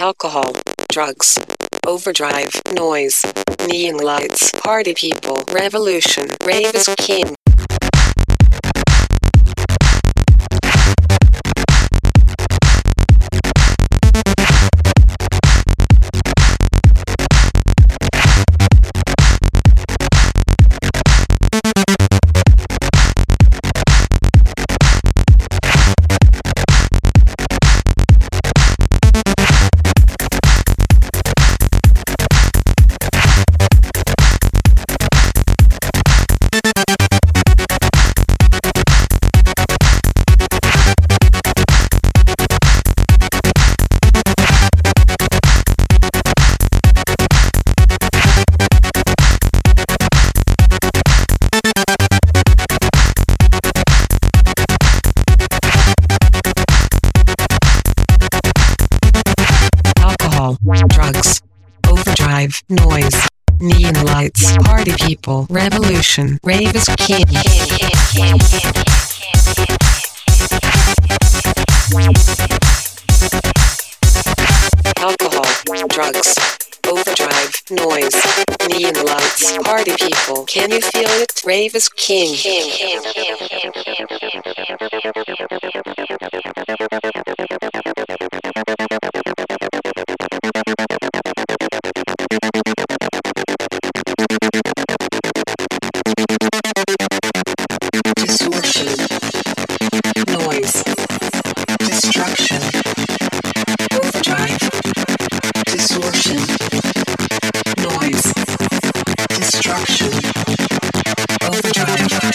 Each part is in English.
alcohol, drugs, overdrive, noise, neon lights, party people, revolution, rave is king. Drugs, overdrive, noise, neon lights, party people, revolution, rave is king. Alcohol, drugs, overdrive, noise, neon lights, party people, can you feel it? Rave is king. Noise, destruction, overdrive, distortion, noise, destruction, overdrive.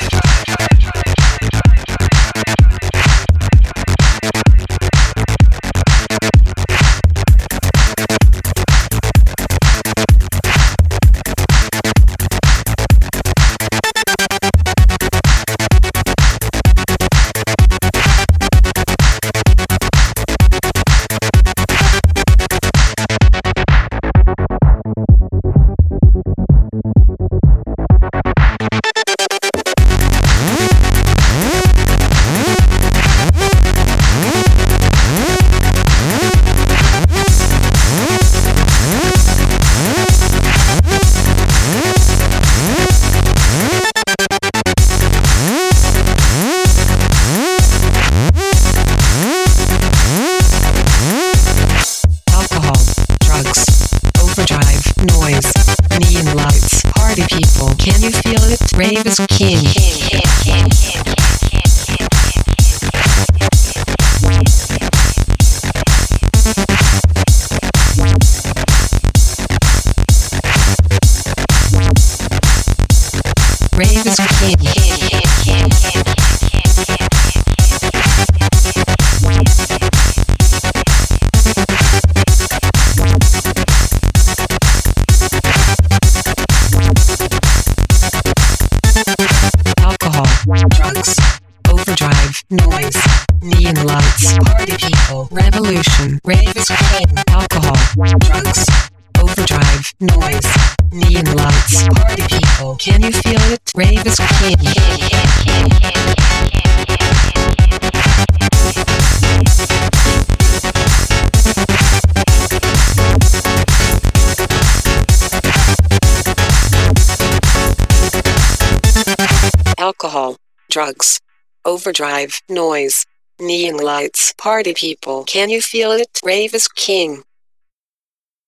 Noise, neon lights, party people, can you feel it? Rave is king. Rave is king. Drugs, overdrive, noise, neon lights, party people, revolution, rave is king. Alcohol, drugs, overdrive, noise, neon lights, party people, can you feel it? Rave is king. Alcohol, drugs, overdrive, noise, neon lights, party people, can you feel it? Rave is king.